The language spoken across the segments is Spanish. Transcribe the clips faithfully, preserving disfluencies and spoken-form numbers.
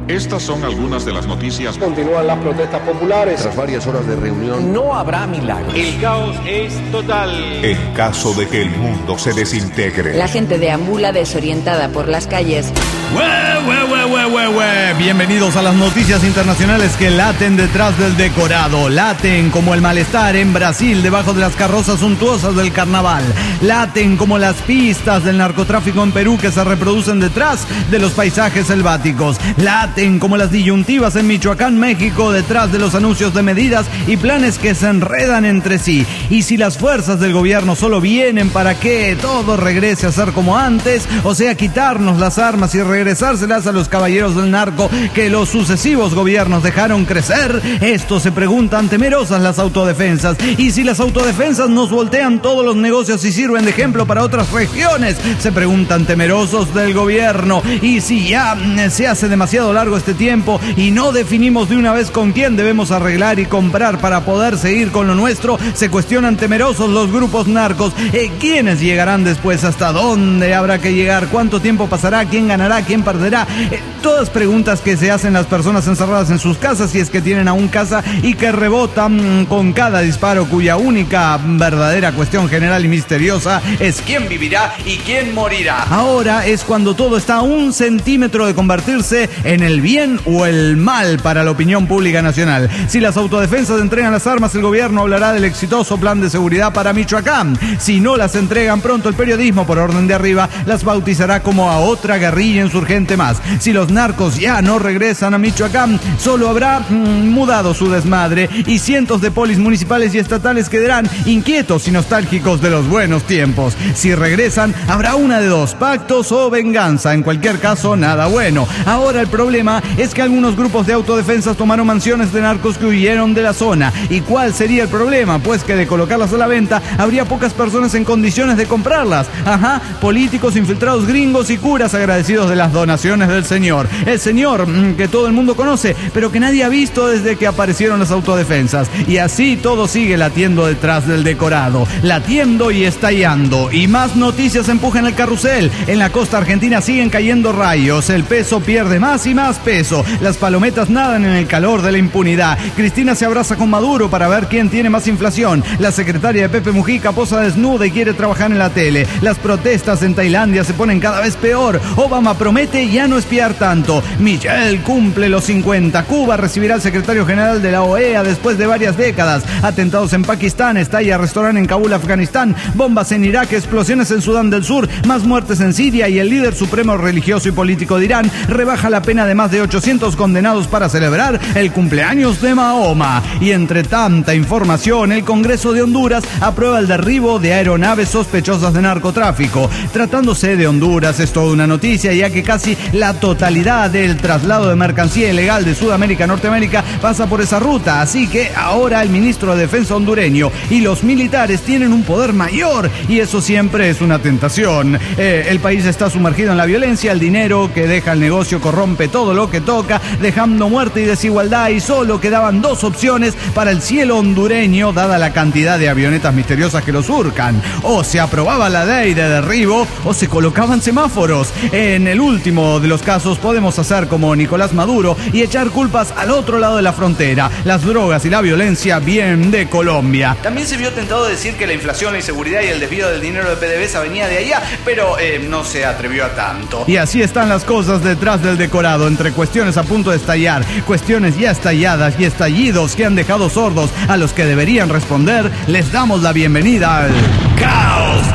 Estas son algunas de las noticias. Continúan las protestas populares. Tras varias horas de reunión, no habrá milagros. El caos es total. En caso de que el mundo se desintegre. La gente deambula desorientada por las calles. ¡Hue, hue, hue, hue, hue, hue! Bienvenidos a las noticias internacionales que laten detrás del decorado. Laten como el malestar en Brasil debajo de las carrozas suntuosas del carnaval. Laten como las pistas del narcotráfico en Perú que se reproducen detrás de los paisajes selváticos. Laten como las disyuntivas en Michoacán, México, detrás de los anuncios de medidas y planes que se enredan entre sí. Y si las fuerzas del gobierno solo vienen para que todo regrese a ser como antes, o sea, quitarnos las armas y regresárselas a los caballeros del narco que los sucesivos gobiernos dejaron crecer, esto se preguntan temerosas las autodefensas. Y si las autodefensas nos voltean todos los negocios y sirven de ejemplo para otras regiones, se preguntan temerosos del gobierno. Y si ya se hace demasiado largo este tiempo y no definimos de una vez con quién debemos arreglar y comprar para poder seguir con lo nuestro, se cuestionan temerosos los grupos narcos. Eh, ¿Quiénes llegarán después? ¿Hasta dónde habrá que llegar? ¿Cuánto tiempo pasará? ¿Quién ganará? ¿Quién perderá? Eh, todas preguntas que se hacen las personas encerradas en sus casas, si es que tienen aún casa, y que rebotan con cada disparo, cuya única verdadera cuestión general y misteriosa es quién vivirá y quién morirá. Ahora es cuando todo está a un centímetro de convertirse en el bien o el mal para la opinión pública nacional. Si las autodefensas entregan las armas, el gobierno hablará del exitoso plan de seguridad para Michoacán. Si no las entregan pronto, el periodismo, por orden de arriba, las bautizará como a otra guerrilla insurgente más. Si los narcos ya no regresan a Michoacán, solo habrá mmm, mudado su desmadre y cientos de polis municipales y estatales quedarán inquietos y nostálgicos de los buenos tiempos. Si regresan, habrá una de dos, pactos o venganza. En cualquier caso, nada bueno. Ahora el problema es que algunos grupos de autodefensas tomaron mansiones de narcos que huyeron de la zona. ¿Y cuál sería el problema? Pues que de colocarlas a la venta, habría pocas personas en condiciones de comprarlas. Ajá, políticos, infiltrados gringos y curas agradecidos de las donaciones del señor. El señor que todo el mundo conoce, pero que nadie ha visto desde que aparecieron las autodefensas. Y así todo sigue latiendo detrás del decorado, latiendo y estallando. Y más noticias empujan el carrusel. En la costa argentina siguen cayendo rayos. El peso pierde más y más peso. Las palometas nadan en el calor de la impunidad. Cristina se abraza con Maduro para ver quién tiene más inflación. La secretaria de Pepe Mujica posa desnuda y quiere trabajar en la tele. Las protestas en Tailandia se ponen cada vez peor. Obama promete ya no espiar tanto. Michelle cumple los cincuenta. Cuba recibirá al secretario general de la O E A después de varias décadas. Atentados en Pakistán, estalla restaurante en Kabul, Afganistán, bombas en Irak, explosiones en Sudán del Sur, más muertes en Siria, y el líder supremo religioso y político de Irán rebaja la pena de más de ochocientos condenados para celebrar el cumpleaños de Mahoma. Y entre tanta información, el Congreso de Honduras aprueba el derribo de aeronaves sospechosas de narcotráfico. Tratándose de Honduras, es toda una noticia, ya que casi la totalidad del traslado de mercancía ilegal de Sudamérica a Norteamérica pasa por esa ruta. Así que ahora el ministro de Defensa hondureño y los militares tienen un poder mayor, y eso siempre es una tentación. Eh, el país está sumergido en la violencia, el dinero que deja el negocio corrompe todo lo que toca, dejando muerte y desigualdad, y solo quedaban dos opciones para el cielo hondureño, dada la cantidad de avionetas misteriosas que lo surcan: o se aprobaba la ley de derribo o se colocaban semáforos. En el último de los casos podemos hacer como Nicolás Maduro y echar culpas al otro lado de la frontera. Las drogas y la violencia vienen de Colombia. También se vio tentado de decir que la inflación, la inseguridad y el desvío del dinero de P D V S A venía de allá, pero eh, no se atrevió a tanto. Y así están las cosas detrás del decorado, entre cuestiones a punto de estallar, cuestiones ya estalladas y estallidos que han dejado sordos a los que deberían responder. Les damos la bienvenida al Caos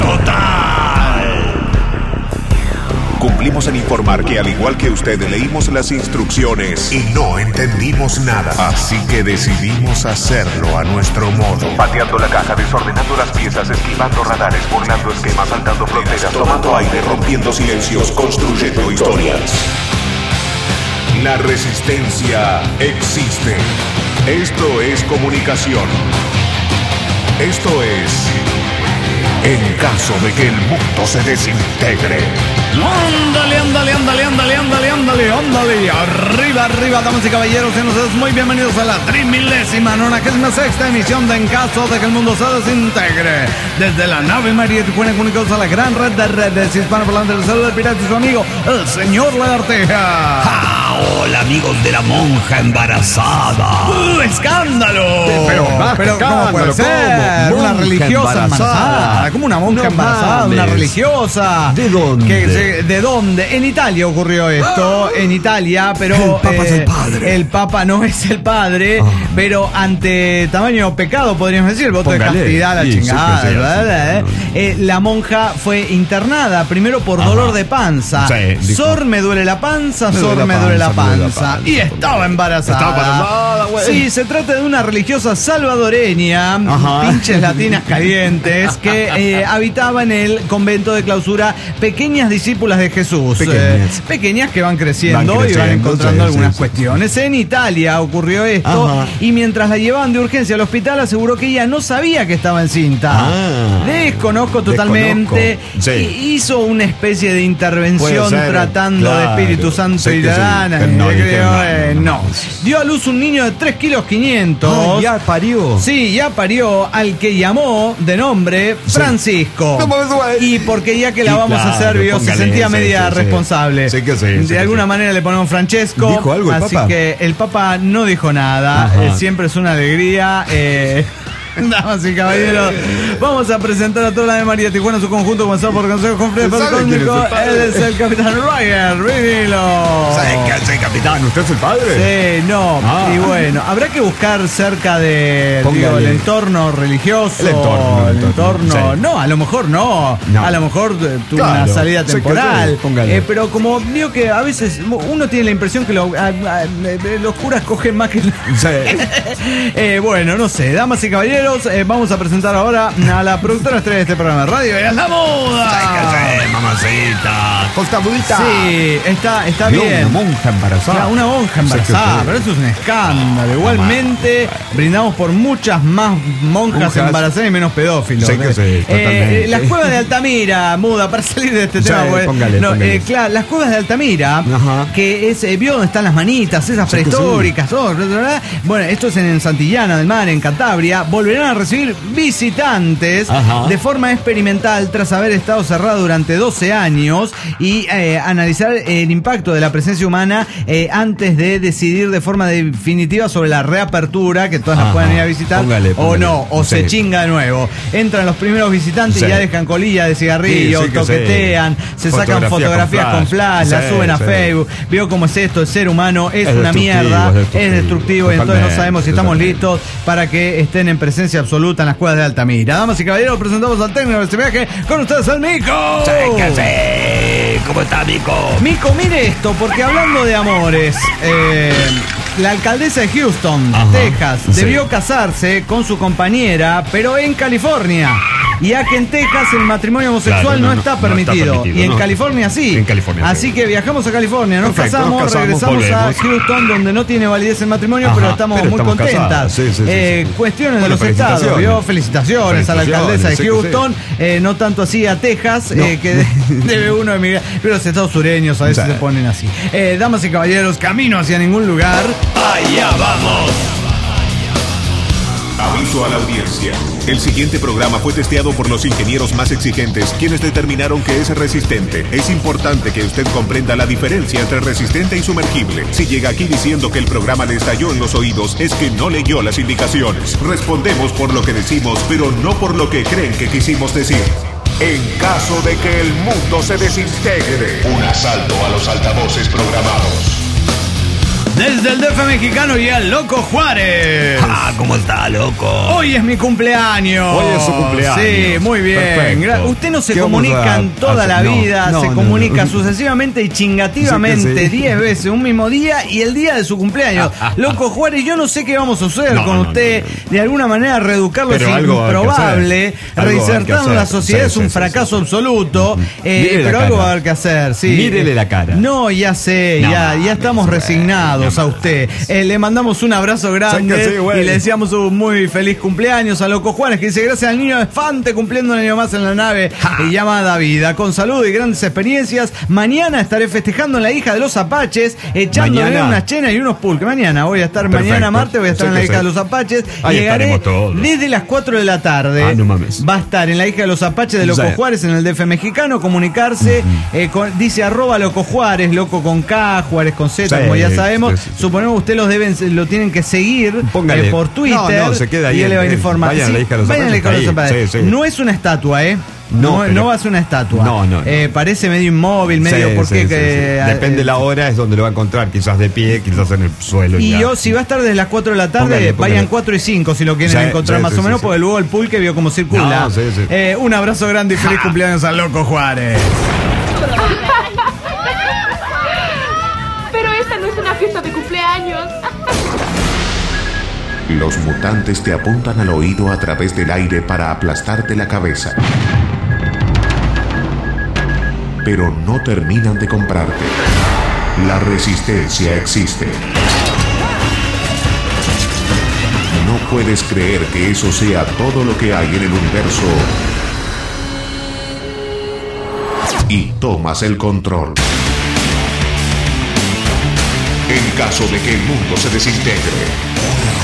Total. Cumplimos en informar que, al igual que usted, leímos las instrucciones y no entendimos nada. Así que decidimos hacerlo a nuestro modo. Pateando la caja, desordenando las piezas, esquivando radares, burlando esquemas, saltando fronteras, tomando aire, rompiendo silencios, construyendo historias. La resistencia existe. Esto es comunicación. Esto es En caso de que el mundo se desintegre. Ándale, ándale, ándale, ándale, ándale, ándale, ándale. Arriba, arriba, damas y caballeros, sean ustedes muy bienvenidos a la trimilésima, nonagésima sexta emisión de En Caso de que el Mundo se Desintegre. Desde la nave María Tijuana, comunicados a la gran red de redes hispanoparlantes del saludo del pirata y su amigo, el señor Lagarteja. Ah, hola, amigos de la monja embarazada. ¡Uh, escándalo! Pero, pero ¿cómo puede ser? ¿Cómo? Una religiosa embarazada. embarazada. ¿Cómo una monja No embarazada? mames. Una religiosa. ¿De dónde? Que se- ¿De dónde? En Italia ocurrió esto. En Italia, pero... El Papa es el padre. El Papa no es el padre, Ah. pero ante tamaño pecado, podríamos decir, el voto Póngale. de castidad, la Sí, sí, chingada, sí, sí, ¿verdad? sí. Eh, la monja fue internada, primero por Ajá. dolor de panza. Sí, dijo. Sor, me duele la panza, Me Sor, duele la me duele la panza, me duele la panza. panza. Y estaba embarazada. Estaba embarazada, güey. Sí, se trata de una religiosa salvadoreña, Ajá. pinches latinas calientes, que eh, habitaba en el convento de clausura Pequeñas Discípulas de Jesús. Pequeñas. Eh, pequeñas que van creciendo, Van y van creciendo, encontrando sí, algunas sí, sí. cuestiones. En Italia ocurrió esto, Ajá. y mientras la llevaban de urgencia al hospital aseguró que ella no sabía que estaba encinta. Ah. Desconozco totalmente. Desconozco, sí. Y hizo una especie de intervención Puede ser, tratando claro. de Espíritu Santo Sé y que la sí, gana. pero no, y dije, creo, no, eh, no, no. no. Dio a luz un niño de tres kilos quinientos. Ah, ya parió. Sí, ya parió al que llamó de nombre Sí. Francisco. No mames, güey. Y porque ya que la Y vamos a claro, hacer, vio, se póngale, sentía sí, media sí, sí. responsable. Sí que sí, sí De que alguna sí. manera le ponemos Francesco. ¿Dijo algo el así Papa? que el Papa no dijo nada. Ajá. Eh, siempre es una alegría. Eh, Damas y caballeros, vamos a presentar a toda la de María Tijuana, su conjunto comenzado por Consejo con Fred ¿Sabe quién es el Cósmico. padre? Él es el capitán Ryan Rivilo. ¿Sabe qué hace, capitán? ¿Usted es el padre? Sí, no, Ah. y bueno, habrá que buscar cerca de Póngale. digo, el entorno religioso. El entorno, el el entorno, entorno. sí. No, a lo mejor no. No. A lo mejor eh, tuvo Claro, una salida sí que temporal. sí, póngale. Eh, pero como vio que a veces uno tiene la impresión que lo- a- a- eh, los curas cogen más que. Sí. Eh, bueno, no sé, damas y caballeros, eh, vamos a presentar ahora a la productora estrella de este programa de radio. ¡Es la moda! ¿Qué mamacita? Costa budita. Sí, está, está Vio bien. una monja embarazada. Claro, una monja Sí que embarazada, sí. pero eso es un escándalo. Igualmente, brindamos por muchas más monjas, Monjas. embarazadas y menos pedófilos. Sí que sí, Eh, totalmente. las cuevas de Altamira, muda, para salir de este Sí, tema. Pues, póngale, no, póngale. eh, claro, las cuevas de Altamira, Ajá. que es, eh, vio donde están las manitas, esas Sí que sí. prehistóricas, todo, bla, bla, bla. Bueno, esto es en Santillana del Mar, en Cantabria. Volverán a recibir visitantes Ajá. de forma experimental tras haber estado cerrado durante doce años y eh, analizar el impacto de la presencia humana eh, antes de decidir de forma definitiva sobre la reapertura, que todas las Ajá. puedan ir a visitar, Póngale, o póngale. no, o se Sí. chinga de nuevo. Entran los primeros visitantes Sí. y ya dejan colillas de cigarrillo, Sí, sí que toquetean, sí. se sacan Fotografía fotografías con con flash. flash, las Sí, suben a sí. Facebook. Vio cómo es esto, el ser humano es, Es una destructivo, mierda, es destructivo. es destructivo, y entonces no Totalmente, sabemos si estamos totalmente. listos para que estén en presencia absoluta en las cuevas de Altamira. Damas y caballeros, presentamos al técnico de este viaje con ustedes, el Mico. ¿Qué hace? ¿Cómo está, Mico? Mico, mire esto, porque hablando de amores, eh, la alcaldesa de Houston, Ajá, Texas, sí. debió casarse con su compañera, pero en California. Ya que en Texas el matrimonio homosexual Claro, no, no, no, está, no está permitido, permitido, y en no. California sí. En California, Así sí. que viajamos a California, nos Perfecto, casamos, nos casamos, regresamos a volvemos. Houston, donde no tiene validez el matrimonio, Ajá, pero estamos pero muy estamos contentas. casadas. Sí, sí, sí, Eh, sí. Cuestiones Bueno, de los estados, felicitaciones. ¿vio? Felicitaciones, a la alcaldesa de Felicitaciones, sí que Houston, eh, no tanto así a Texas, No. eh, que de- debe uno emigrar, pero los estados sureños a veces Sí. se ponen así. Eh, damas y caballeros, camino hacia ningún lugar. Allá vamos. Aviso a la audiencia. El siguiente programa fue testeado por los ingenieros más exigentes, quienes determinaron que es resistente. Es importante que usted comprenda la diferencia entre resistente y sumergible. Si llega aquí diciendo que el programa le estalló en los oídos, es que no leyó las indicaciones. Respondemos por lo que decimos, pero no por lo que creen que quisimos decir. En caso de que el mundo se desintegre, un asalto a los altavoces programados. Desde el D F mexicano y al Loco Juárez. Ah, ¿cómo está, loco? Hoy es mi cumpleaños. Hoy es su cumpleaños. Sí, muy bien. Perfecto. Gra- Usted no se ¿Qué vamos comunica a en toda hacer? la No, vida, no, se no, comunica no. sucesivamente y chingativamente Sí que sí. diez veces un mismo día y el día de su cumpleaños. Loco Juárez, yo no sé qué vamos a hacer No, con no, usted. no, no. De alguna manera reeducarlo Pero es algo hay que improbable. hacer. Algo hay que Reinsertarlo en la hacer. sociedad Sí, es un sí, sí, fracaso sí. absoluto. eh, Mírele la pero algo cara. va a haber que hacer. Sí. Mírele la cara. No, ya sé, No ya, ya mames, estamos güey. resignados. menos a usted. Eh, le mandamos un abrazo grande Sí, güey. y le deseamos un muy feliz cumpleaños a Loco Juárez, que dice gracias al niño Elefante cumpliendo un año más en la nave y llamada vida. Con salud y grandes experiencias. Mañana estaré festejando en la hija de los Apaches, echándole Mañana. unas chenas y unos pulques. Mañana voy a estar, Perfecto. mañana martes voy a estar Sí en la que hija sí. de los Apaches. Ahí Llegaré estaremos todos. desde las cuatro de la tarde. Ah, no mames. Va a estar en la hija de los Apaches de Loco Sí. Juárez en el D F mexicano, comunicarse, eh, con- dice arroba Loco Juárez, Loco con K, Juárez con Z, Sí, como ya sabemos. sí, sí, sí. Suponemos que ustedes los deben, lo tienen que seguir Póngale. eh, por Twitter. No, no, se queda ahí y él le va a en- informar. vayan a la hija de los vayan a la hija de los Apaches, Apaches. ahí, sí, sí. No es una estatua, ¿eh? No, No, pero- no va a ser una estatua. No, no, no. Eh, parece medio inmóvil, medio Sí, porque sí, sí, que, sí. Depende eh, la hora, es donde lo va a encontrar. Quizás de pie, quizás en el suelo. Y ya. yo, si va a estar desde las cuatro de la tarde, Póngale, póngale. vayan cuatro y cinco si lo quieren Sí, encontrar sí, más sí, o menos, sí, porque sí. luego el pulque vio cómo circula. No, sí, sí. Eh, un abrazo grande y feliz cumpleaños al Loco Juárez. Pero esta no es una fiesta de cumpleaños. Los mutantes te apuntan al oído a través del aire para aplastarte la cabeza. Pero no terminan de comprarte. La resistencia existe. No puedes creer que eso sea todo lo que hay en el universo. Y tomas el control. En caso de que el mundo se desintegre.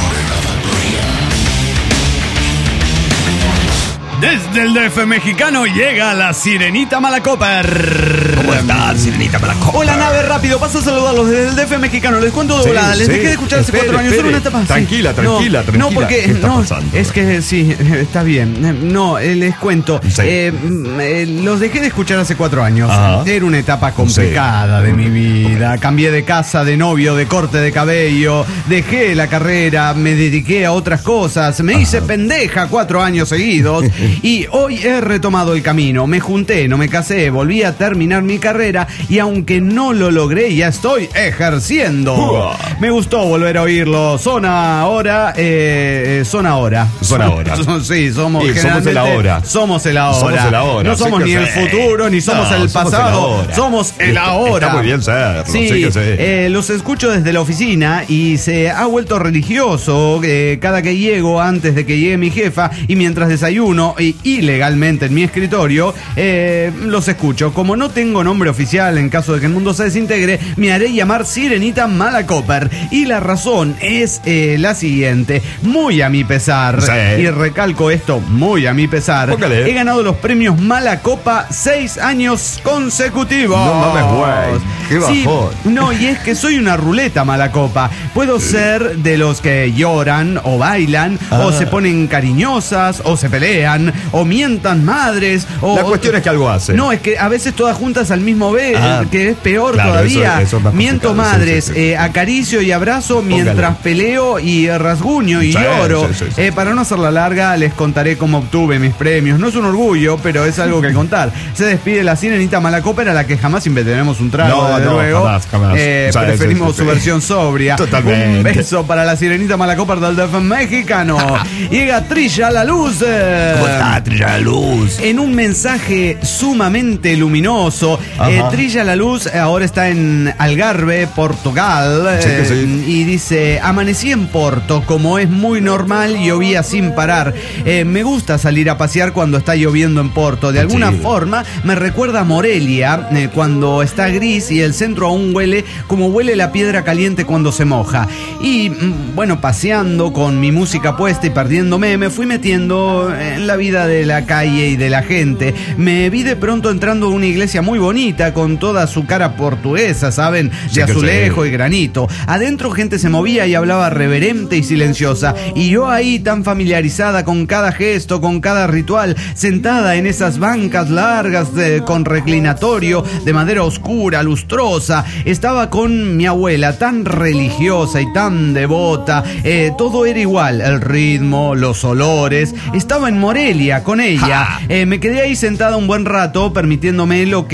Desde el D F mexicano llega la Sirenita Malacoper. ¿Cómo estás, Sirenita Malacoper? Hola, nave, rápido, paso a saludarlos desde el D F mexicano. Les cuento de Sí, volada, les sí. dejé de escuchar hace Espere, cuatro años. espere. Solo una etapa. sí. Tranquila, tranquila, no, tranquila. No, porque ¿Qué está no, pasando? es que sí, está bien. No, eh, les cuento. Sí. Eh, mm, eh, los dejé de escuchar hace cuatro años. Ajá. Era una etapa complicada de mi vida. Cambié de casa, de novio, de corte de cabello. Dejé la carrera, me dediqué a otras cosas. Me hice pendeja cuatro años seguidos. Y hoy he retomado el camino. Me junté, no me casé, volví a terminar mi carrera. Y aunque no lo logré, ya estoy ejerciendo. Uah. Me gustó volver a oírlo. Son ahora, eh, eh, son ahora. Son ahora. Son- sí, somos Sí, somos el generalmente- ahora. Somos el ahora. Somos el ahora, No sí somos que ni sí. el futuro, ni somos No, el somos el pasado. ahora. Somos el Está- ahora. está muy bien serlo, Sí, sí que sí. eh, los escucho desde la oficina y se ha vuelto religioso eh, cada que llego antes de que llegue mi jefa y mientras desayuno y ilegalmente en mi escritorio, eh, los escucho. Como no tengo nombre oficial en caso de que el mundo se desintegre, me haré llamar Sirenita Malacoper. Y la razón es eh, la siguiente. Muy a mi pesar, Sí. y recalco esto, muy a mi pesar, Póngale. he ganado los premios Malacopa seis años consecutivos. No mames, güey. Qué Sí, bajón. no, y es que soy una ruleta Malacopa. Puedo ser de los que lloran o bailan, Ah. o se ponen cariñosas, o se pelean, o mientan madres. O, La cuestión es que algo hace. No, es que a veces todas juntas al mismo vez, Ah. que es peor Claro, todavía. eso- eso es más Miento complicado, madres, sí, sí, sí. eh, acaricio y abrazo mientras Póngale. peleo y rasguño y Sí, lloro. sí, sí, sí. Eh, para no hacerla larga, les contaré cómo obtuve mis premios. No es un orgullo, pero es algo que contar. Se despide la Sirenita Malacoper, a la que jamás inventaremos un trago, No, desde no, luego. jamás, jamás. Eh, O sea, preferimos sí, sí, su sí. versión sobria. Totalmente. Un beso para la Sirenita Malacoper del D F mexicano. Llega Trilla a la luz. eh, ¿Cómo está, Trilla la Luz? en un mensaje sumamente luminoso. Ajá. Eh, Trilla la Luz eh, ahora está en Algarve, Portugal. Sí que eh, sí. Y dice, amanecí en Porto, como es muy normal, llovía sin parar. Eh, me gusta salir a pasear cuando está lloviendo en Porto. De alguna Sí. forma me recuerda a Morelia, eh, cuando está gris y el centro aún huele como huele la piedra caliente cuando se moja. Y mm, bueno, paseando con mi música puesta y perdiéndome, me fui metiendo en la vida de la calle y de la gente. Me vi de pronto entrando a una iglesia muy bonita con toda su cara portuguesa, ¿saben? Sí De que azulejo sí. y granito. Adentro gente se movía y hablaba reverente y silenciosa. Y yo ahí tan familiarizada con cada gesto, con cada ritual, sentada en esas bancas largas de- con reclinatorio de madera oscura, lustrosa. Estaba con mi abuela tan religiosa y tan devota. Eh, todo era igual, el ritmo, los olores. Estaba en Morelia con ella. Eh, me quedé ahí sentada un buen rato, permitiéndome lo que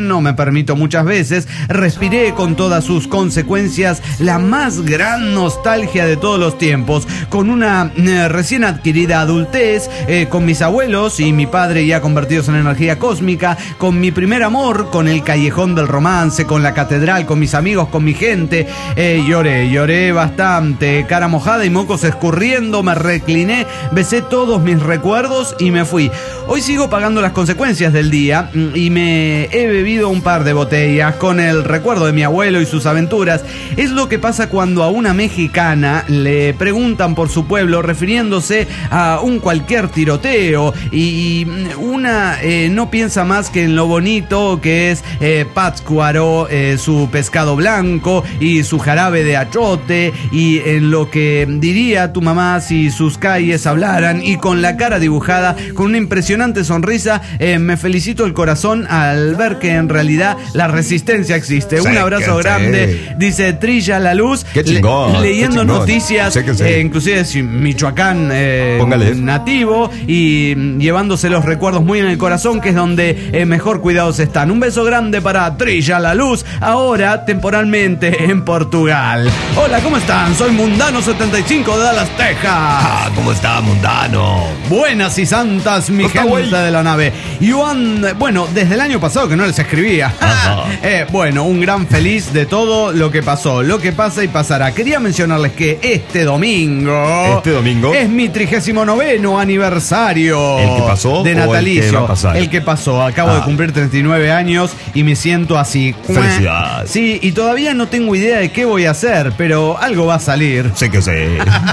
no me permito muchas veces. Respiré con todas sus consecuencias la más gran nostalgia de todos los tiempos, con una eh, recién adquirida adultez, eh, con mis abuelos y mi padre ya convertidos en energía cósmica, con mi primer amor, con el callejón del romance, con la catedral, con mis amigos, con mi gente. Eh, lloré, lloré bastante, cara mojada y mocos escurriendo, me recliné, besé todos mis recuerdos y me fui. Hoy sigo pagando las consecuencias del día y me he bebido un par de botellas con el recuerdo de mi abuelo y sus aventuras. Es lo que pasa cuando a una mexicana le preguntan por su pueblo refiriéndose a un cualquier tiroteo y una eh, no piensa más que en lo bonito que es eh, Pátzcuaro, eh, su pescado blanco y su jarabe de achote, y en lo que diría tu mamá si sus calles hablaran, y con la cara dibujada con una impresionante sonrisa eh, me felicito el corazón al ver que en realidad la resistencia existe. Un abrazo grande, dice Trilla La Luz. Qué chingón, le, leyendo qué chingón. noticias, Sé que sé. eh, inclusive es Michoacán eh, Póngale. nativo, y mm, llevándose los recuerdos muy en el corazón, que es donde eh, mejor cuidados están. Un beso grande para Trilla La Luz, ahora temporalmente en Portugal. Hola, ¿cómo están? Soy Mundano setenta y cinco de Dallas, Texas. Ah, ¿cómo está, Mundano? Buenas y santas, mi Está gente güey. de la nave. Yuan, bueno, desde el año pasado que no les escribía. eh, bueno, un gran feliz de todo lo que pasó, lo que pasa y pasará. Quería mencionarles que este domingo... Este domingo. Es mi trigésimo noveno aniversario. ¿El que pasó de o el que natalicio. va a pasar? El que pasó. Acabo Ah. de cumplir treinta y nueve años y me siento así. Felicidades. Sí, y todavía no tengo idea de qué voy a hacer, pero algo va a salir. Sé que sé.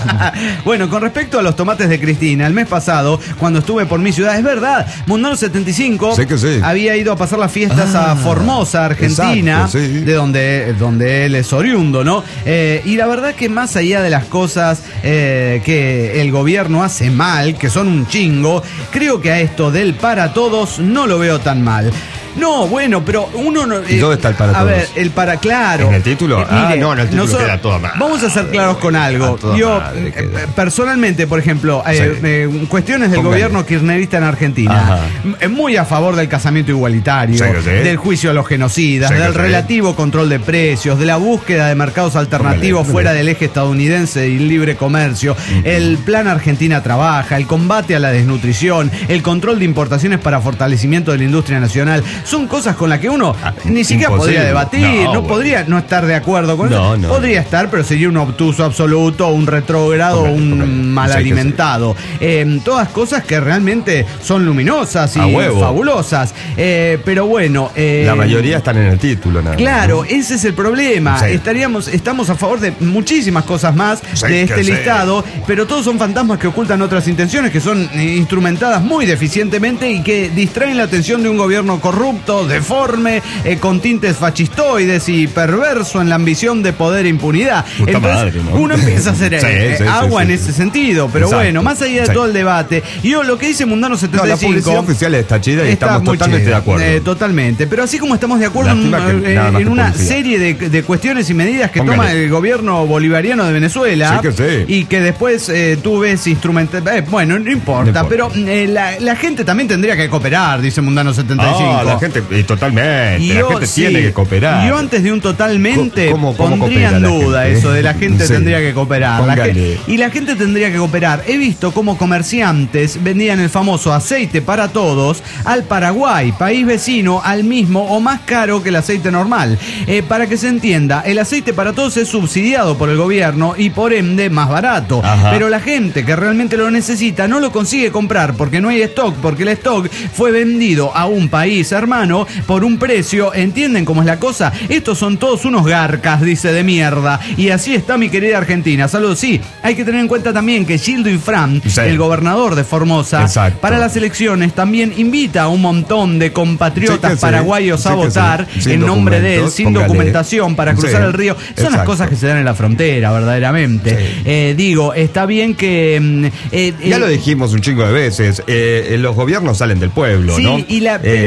Bueno, con respecto a los tomates de Cristina, el mes pasado, cuando estuve por mi ciudad, es verdad, Mundano setenta y cinco Sé que sí. había ido a pasar las fiestas Ah, a Formosa, Argentina, exacto, sí. de donde, donde él es oriundo, ¿no? Eh, y la verdad que más allá de las cosas eh, que el gobierno hace mal, que son un chingo, creo que a esto del para todos no lo veo tan mal. No, bueno, pero uno no... ¿Y dónde está el para a todos? ver, el para, claro. ¿En el título? Eh, Ah, mire, no, en el título nosotros- queda toda madre. Vamos a ser claros con algo. A toda Yo, madre eh, queda. eh, personalmente, por ejemplo, eh, Sí. eh, cuestiones del Póngale. gobierno kirchnerista en Argentina, Ajá. m- muy a favor del casamiento igualitario, Sí, que sí. del juicio a los genocidas, Sí, que del sí. relativo control de precios, de la búsqueda de mercados alternativos Póngale, fuera póngale. del eje estadounidense y libre comercio, el plan Argentina Trabaja, el combate a la desnutrición, el control de importaciones para fortalecimiento de la industria nacional. Son cosas con las que uno Ah, ni siquiera imposible. podría debatir, No, no, bueno. podría no estar de acuerdo con No, eso. no, Podría estar, pero sería un obtuso absoluto, un retrógrado, Póngale, un póngale. mal Sí, que sí. alimentado. Eh, todas cosas que realmente son luminosas y A huevo. fabulosas. Eh, pero bueno. eh, La mayoría están en el título, nada más, Claro, ¿no? ese es el problema. Sí. Estaríamos, estamos a favor de muchísimas cosas más Sí, de que este sí. listado, pero todos son fantasmas que ocultan otras intenciones, que son eh, instrumentadas muy deficientemente y que distraen la atención de un gobierno corrupto, deforme, eh, con tintes fascistoides y perverso en la ambición de poder e impunidad. Puta madre, ¿no? uno empieza a hacer eh, Sí, eh, sí, sí, agua sí, en sí. ese sentido. Pero Exacto. bueno, más allá de Sí. todo el debate, yo lo que dice Mundano No, setenta y la cinco... publicidad oficial está chida y Está estamos muy totalmente chida, de acuerdo. eh, totalmente. Pero así como estamos de acuerdo en, Lástima que eh, nada más en que una publicidad. serie de, de cuestiones y medidas que Póngale. toma el gobierno bolivariano de Venezuela, Sí que sí. y que después eh, tú ves instrumental. Eh, bueno, no importa, No importa. pero eh, la, la gente también tendría que cooperar, dice Mundano setenta y cinco. Ah, la gente, y totalmente, Y la yo, gente sí, tiene que cooperar. Yo antes de un totalmente ¿Cómo- cómo pondría en coopera la duda gente? eso de la gente Sí. tendría que cooperar. La Póngale. ge- y la gente tendría que cooperar. He visto cómo comerciantes vendían el famoso aceite para todos al Paraguay, país vecino, al mismo o más caro que el aceite normal. Eh, para que se entienda, el aceite para todos es subsidiado por el gobierno y por ende más barato. Ajá. Pero la gente que realmente lo necesita no lo consigue comprar porque no hay stock, porque el stock fue vendido a un país hermano por un precio. ¿Entienden cómo es la cosa? Estos son todos unos garcas, dice, de mierda. Y así está mi querida Argentina. Saludos. Sí, hay que tener en cuenta también que Gildo Infran, Sí. el gobernador de Formosa, Exacto. para las elecciones también invita a un montón de compatriotas Sí que sí, paraguayos sí a que votar sí. Sin en nombre de él, documentos, sin póngale. documentación, para cruzar Sí, el río. Son las exacto. cosas que se dan en la frontera, verdaderamente. Sí. Eh, digo, está bien que... mm, eh, Ya eh, lo dijimos un chingo de veces, eh, eh, los gobiernos salen del pueblo, Sí, ¿no? y la, Eh, sí,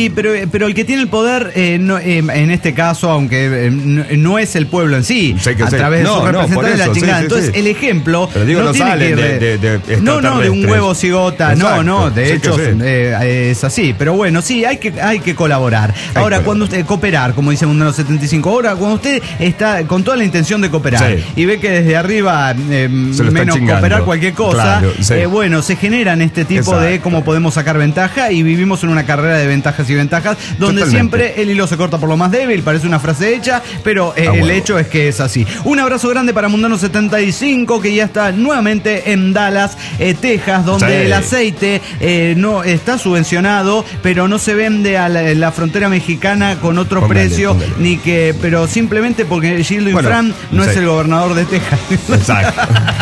Sí, pero, pero el que tiene el poder, eh, no, eh, en este caso, aunque eh, no, no es el pueblo en sí, sé que a sé. través de No, su no, representante por de la eso, chingada. sí, sí, Entonces, sí. el ejemplo Pero digo, no, no tiene salen que ir de- de- de no, no, de un extraterrestres. huevo cigota, Exacto, no, no, de sé hecho que sí. eh, es así. Pero bueno, sí, hay que, hay que colaborar. Ahora, que cuando usted, cooperar, como dice Mundano setenta y cinco, ahora, cuando usted está con toda la intención de cooperar Sí. y ve que desde arriba, eh, Se lo están menos chingando. cooperar cualquier cosa, Claro, sí. eh, bueno, se generan este tipo de Exacto. cómo podemos sacar ventaja y vivimos en una carrera de ventajas y ventajas donde Totalmente. siempre el hilo se corta por lo más débil, parece una frase hecha, pero eh, Ah, el bueno. hecho es que es así. Un abrazo grande para Mundano setenta y cinco, que ya está nuevamente en Dallas, eh, Texas, donde Sí. el aceite eh, no está subvencionado, pero no se vende a la, la frontera mexicana con otro Póngale, precio, póngale. ni que, pero simplemente porque Gildo Bueno, Infran no sí. es el gobernador de Texas. Exacto.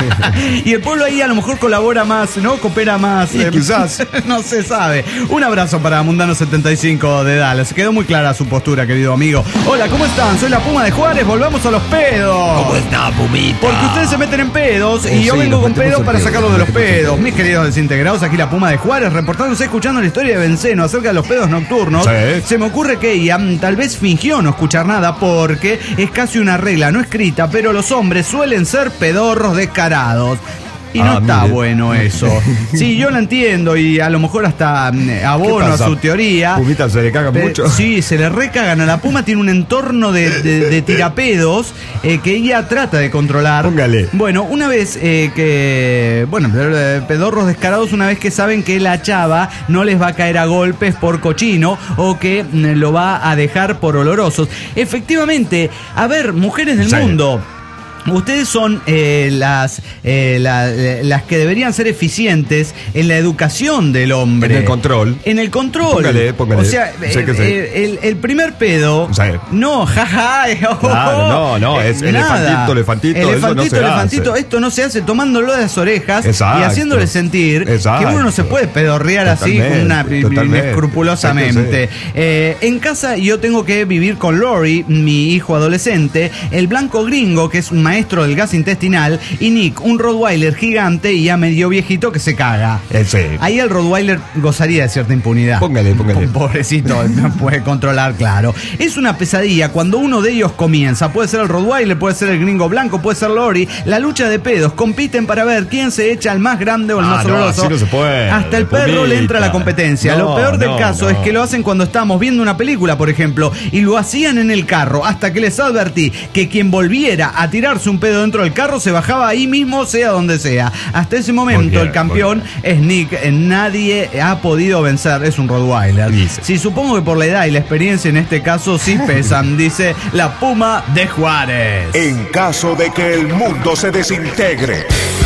Y el pueblo ahí a lo mejor colabora más, ¿no? Coopera más. Y eh, quizás. no se sabe. Un abrazo para Mundano setenta y cinco de Dallas. Quedó muy clara su postura, querido amigo. Hola, ¿cómo están? Soy la Puma de Juárez. Volvamos a los pedos. ¿Cómo está, Pumita? Porque ustedes se meten en pedos y Eh, yo sí, vengo nos con metemos pedos en para pedos, sacarlos de nos los metemos en pedos. pedos. Mis queridos desintegrados, aquí la Puma de Juárez, reportándose, escuchando la historia de Benceno acerca de los pedos nocturnos. Sí. Se me ocurre que ella mm, tal vez fingió no escuchar nada porque es casi una regla no escrita, pero los hombres suelen ser pedorros descarados. Y no Ah, está mire. bueno eso. Sí, yo lo entiendo y a lo mejor hasta mm, abono a pasa? su teoría. Pumita se le caga Pe- mucho. Sí, se le recagan. A la Puma tiene un entorno de, de- de tirapedos eh, que ella trata de controlar. Póngale. Bueno, una vez eh, que. Bueno, eh, pedorros descarados, una vez que saben que la chava no les va a caer a golpes por cochino o que mm, lo va a dejar por olorosos. Efectivamente, a ver, mujeres del Sí. mundo. Ustedes son eh, las eh, la- eh, las que deberían ser eficientes en la educación del hombre. En el control. En el control. Póngale, póngale. O sea, Sé eh, que sé. eh, el, el primer pedo. Sí. No, jaja. Claro, no, no, es elefantito, elefantito, eso no Elefantito, se elefantito. hace. Esto no se hace tomándolo de las orejas Exacto. y haciéndole sentir Exacto. que uno no se puede pedorrear así con una Totalmente, totalmente. inescrupulosamente. Eh, en casa yo tengo que vivir con Lori, mi hijo adolescente, el blanco gringo, que es un maestro del gas intestinal, y Nick, un Rottweiler gigante y ya medio viejito que se caga. Eh, sí. Ahí el Rottweiler gozaría de cierta impunidad. Póngale, póngale. Po- Pobrecito, no puede controlar, claro. Es una pesadilla cuando uno de ellos comienza. Puede ser el Rottweiler, puede ser el gringo blanco, puede ser Lori. La lucha de pedos. Compiten para ver quién se echa al más grande o el Ah, más no, oloroso. así no se puede, Hasta el perro Pumita. le entra a la competencia. No, Lo peor del no, caso no. es que lo hacen cuando estamos viendo una película, por ejemplo, y lo hacían en el carro, hasta que les advertí que quien volviera a tirarse un pedo dentro del carro se bajaba ahí mismo, sea donde sea. Hasta ese momento Muy bien, el campeón muy es Nick. Eh, Nadie ha podido vencer. Es un Rottweiler. Dice. Sí, supongo que por la edad y la experiencia en este caso sí pesan, dice la Puma de Juárez. En caso de que el mundo se desintegre.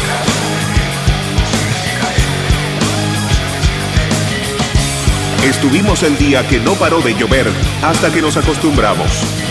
Estuvimos el día que no paró de llover hasta que nos acostumbramos.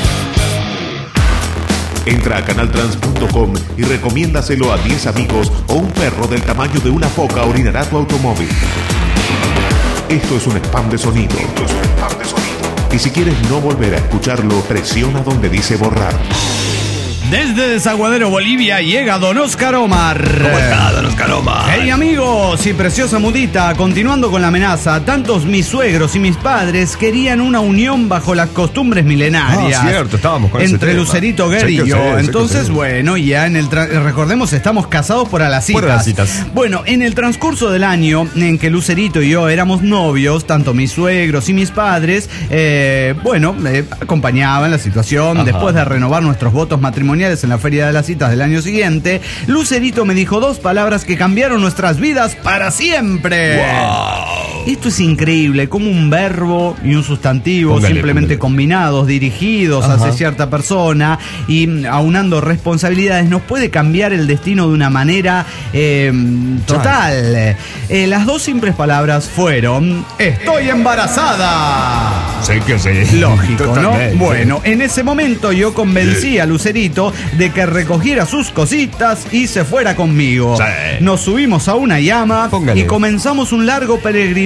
Entra a canaltrans punto com y recomiéndaselo a diez amigos o un perro del tamaño de una foca orinará tu automóvil. Esto es un spam de sonido. Esto es un spam de sonido. Y si quieres no volver a escucharlo, presiona donde dice borrar. Desde Desaguadero, Bolivia, llega Don Oscar Omar. ¿Cómo está, don Oscar Omar? Hey amigos y preciosa mudita, continuando con la amenaza, tantos mis suegros y mis padres querían una unión bajo las costumbres milenarias. Ah, cierto, estábamos con ese entre tema. Lucerito Guerra Sé y que yo. sé, sé que Entonces, sé. bueno, ya en el tra- recordemos, estamos casados por a las citas. Por a las citas. Bueno, en el transcurso del año en que Lucerito y yo éramos novios, tanto mis suegros y mis padres, eh, bueno, eh, acompañaban la situación. Ajá. Después de renovar nuestros votos matrimoniales en la Feria de las Citas del año siguiente, Lucerito me dijo dos palabras que cambiaron nuestras vidas para siempre. Wow. Esto es increíble, como un verbo y un sustantivo Póngale, simplemente póngale. combinados, dirigidos Ajá. hacia cierta persona y mm, aunando responsabilidades, nos puede cambiar el destino de una manera eh, total. Eh, las dos simples palabras fueron: estoy embarazada. Sé que sí. Lógico, ¿no? Totalmente. Bueno, en ese momento yo convencí a Lucerito de que recogiera sus cositas y se fuera conmigo. Sí. Nos subimos a una llama Póngale. y comenzamos un largo peregrinaje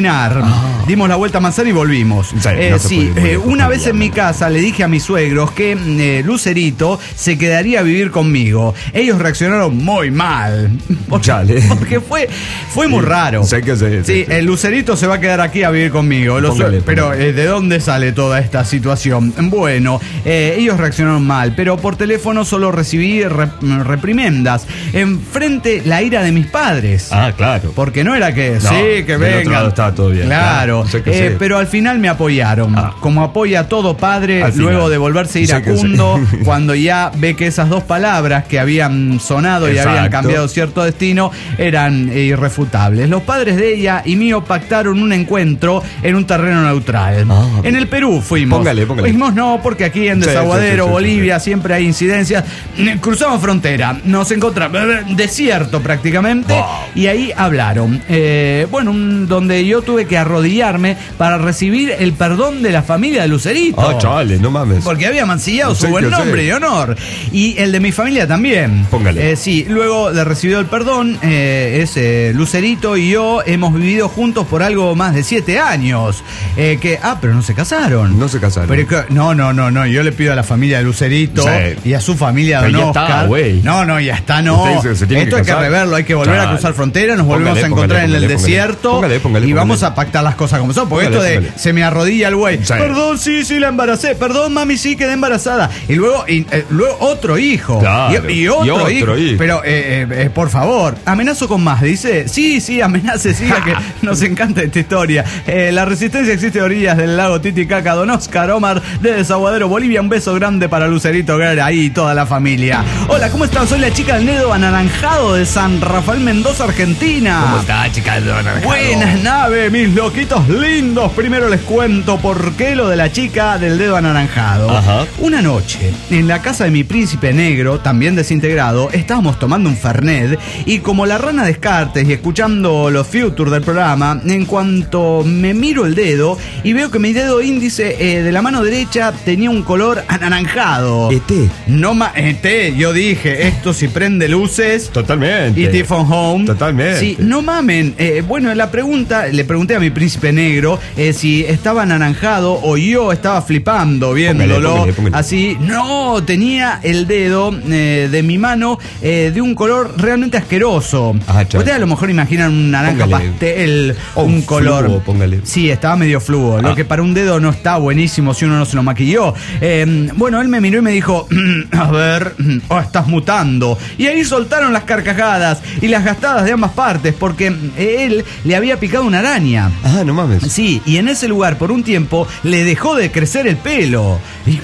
caminar. Ah. Dimos la vuelta a manzana y volvimos. Sí, eh, no sí eh, una vez en mi casa le dije a mis suegros que eh, Lucerito se quedaría a vivir conmigo. Ellos reaccionaron muy mal. Porque, porque fue, fue muy raro. Sé que sé, sí, sí, el Lucerito se va a quedar aquí a vivir conmigo. Los póngale, pero eh, ¿de dónde sale toda esta situación? Bueno, eh, ellos reaccionaron mal, pero por teléfono solo recibí rep reprimendas. Enfrente la ira de mis padres. Ah, claro. Porque no era que, no, sí, que venga. Del otro lado estaba todo bien. Claro, claro. Eh, pero al final me apoyaron. Ah. Como apoya todo padre luego de volverse iracundo, cuando ya ve que esas dos palabras que habían sonado Exacto. y habían cambiado cierto destino eran irrefutables. Los padres de ella y mío pactaron un encuentro en un terreno neutral. Ah. En el Perú fuimos. Póngale, póngale. Fuimos no, porque aquí en Desaguadero, sí, sí, sí, Bolivia, sí, sí. siempre hay incidencias. Cruzamos frontera, nos encontramos, desierto prácticamente, wow. y ahí hablaron. Eh, bueno, un, donde yo tuve que arrodillarme para recibir el perdón de la familia de Lucerito. Ah, chavales, no mames. Porque había mancillado no sé, su buen nombre y honor. Y el de mi familia también. Póngale. Eh, sí, luego de recibido el perdón, eh, es eh, Lucerito y yo hemos vivido juntos por algo más de siete años. Eh, que, ah, pero no se casaron. No se casaron. Pero, no, no, no, no. Yo le pido a la familia de Lucerito sí. y a su familia de Don Oscar. Está, no, no, ya está, no. Se, se Esto que hay que reverlo, hay que volver Chale. a cruzar frontera, nos póngale, volvemos a encontrar póngale, en el póngale, desierto póngale, póngale, y vamos póngale. a pactar las cosas como son. Porque póngale, esto de póngale. se me arrodilla el güey. Sí. Perdón, sí, sí, la embaracé. Perdón, mami, sí, quedé embarazada. Y luego, y, eh, luego otro hijo. Claro. Y, y, otro y otro hijo. hijo. Pero, eh, eh, por favor, amenazo con más. Dice, sí, sí, amenace, siga que nos encanta esta historia. Eh, la resistencia existe a orillas del lago Titicaca. Don Oscar Omar de Desaguadero, Bolivia. Un beso grande para Lucerito Guerra ahí y toda la familia. Hola, ¿cómo están? Soy la chica del dedo anaranjado de San Rafael, Mendoza, Argentina. ¿Cómo está, chica del dedo anaranjado? Buenas naves, mis loquitos lindos. Primero les cuento por qué lo de la chica del dedo anaranjado. Ajá. Una noche, en la casa de mi príncipe negro, también desintegrado, estábamos tomando un Fernet y como la rana Descartes y escuchando los Future del programa, en cuanto me miro el dedo y veo que mi dedo índice eh, de la mano derecha tenía un color anaranjado. ¿E T? No ma... E T, yo dije, esto si prende luces. Totalmente. E T Phone Home. Totalmente. Sí, no mamen. Eh, bueno, la pregunta, le pregunté a mi príncipe negro eh, si estaba anaranjado o yo estaba flipando viéndolo. Póngale, póngale, póngale. Así, no, tenía el dedo eh, de mi mano eh, de un color realmente asqueroso. Ah, ustedes a lo mejor imaginan un naranja póngale. pastel, oh, un color. Fluo, póngale. Sí, estaba medio fluo. Ah. Lo que para un dedo no está buenísimo si uno no se lo maquilló. Eh, bueno, él me miró y me dijo, a ver, oh, estás mutando. Y ahí soltaron las carcajadas y las gastadas de ambas partes porque él le había picado una araña. Ah, no mames. Sí, y en ese lugar por un tiempo le dejó de crecer el pelo. Y,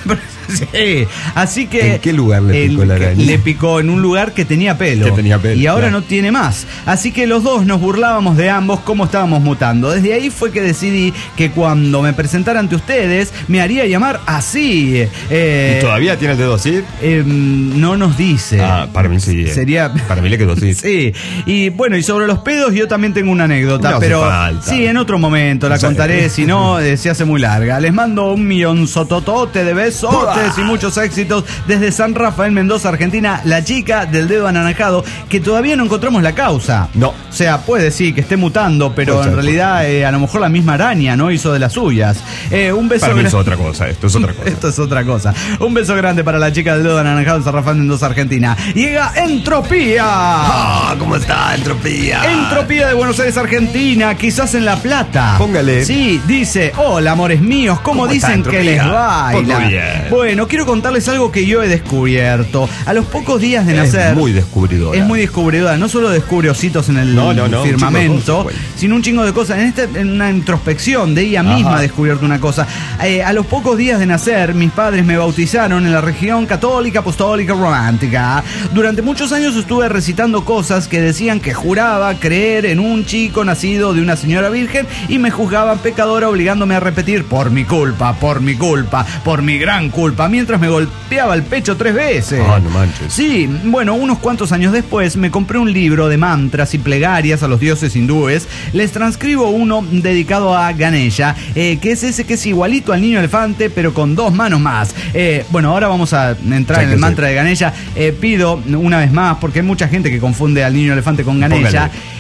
sí, así que... ¿En qué lugar le picó el, la araña? Le picó en un lugar que tenía pelo. Que tenía pelo. Y ahora claro. no tiene más. Así que los dos nos burlábamos de ambos cómo estábamos mutando. Desde ahí fue que decidí que cuando me presentara ante ustedes me haría llamar así. Eh, ¿Y todavía tiene el dedo así? Eh, no nos dice. Ah, para mí sí. Sería... Para mí le quedó así. Sí. Y bueno, y sobre los pedos yo también tengo una anécdota. No pero falta. Sí, en otro momento la contaré. Si no, eh, se hace muy larga. Les mando un millón sototote de besotes y muchos éxitos desde San Rafael, Mendoza, Argentina. La chica del dedo anaranjado, que todavía no encontramos la causa. No. O sea, puede sí que esté mutando, pero puede en ser, realidad eh, a lo mejor la misma araña no hizo de las suyas. Eh, un beso. Para mí es otra cosa, esto es otra cosa. Esto es otra cosa. Un beso grande para la chica del dedo anaranjado en San Rafael, Mendoza, Argentina. Llega Entropía. Ah, ¿cómo está Entropía? Entropía de Buenos Aires, Argentina, quizás en La Plata. Póngale. Sí, dice, hola amores míos, ¿cómo, ¿Cómo dicen que les baila? Bueno, quiero contarles algo que yo he descubierto. A los pocos días de nacer... Es muy descubridora. Es muy descubridora. No solo descubre ositos en el no, no, no, firmamento, cosas, sino un chingo de cosas. En, este, en una introspección de ella misma Ajá. ha descubierto una cosa. Eh, a los pocos días de nacer, mis padres me bautizaron en la región católica, apostólica, romántica. Durante muchos años estuve recitando cosas que decían que juraba creer en un chico nacido de una señora virgen y me juzgaban pecadora obligándome a repetir por mi culpa, por mi culpa, por mi gran culpa, mientras me golpeaba el pecho tres veces. Ah, no manches. Sí, bueno, unos cuantos años después me compré un libro de mantras y plegarias a los dioses hindúes. Les transcribo uno dedicado a Ganesha, eh, que es ese que es igualito al niño elefante, pero con dos manos más. Eh, bueno, ahora vamos a entrar sí, en el mantra sí. de Ganesha. Eh, pido una vez más, porque hay mucha gente que confunde al niño elefante con Ganesha. Póngale.